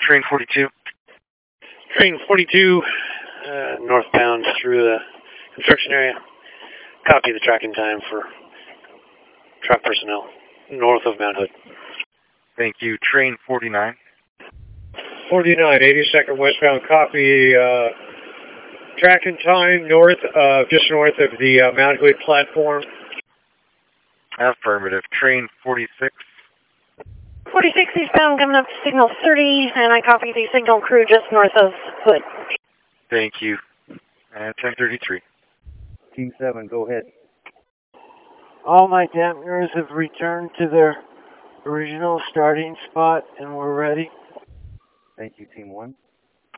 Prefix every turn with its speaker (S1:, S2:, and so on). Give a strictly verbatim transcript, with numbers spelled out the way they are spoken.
S1: Train forty-two.
S2: Train forty-two, uh, northbound through the construction area. Copy the tracking time for truck personnel north of Mount Hood.
S1: Thank you. Train forty-nine.
S2: forty-nine, eighty-second westbound, copy uh, tracking time north, uh, just north of the uh, Mount Hood platform.
S1: Affirmative. Train forty-six.
S3: forty-six eastbound coming up to signal thirty, and I copy the signal crew just north of Hood.
S1: Thank you. And ten thirty-three.
S4: Team seven, go ahead.
S5: All my dampeners have returned to their original starting spot, and we're ready.
S4: Thank you, Team one.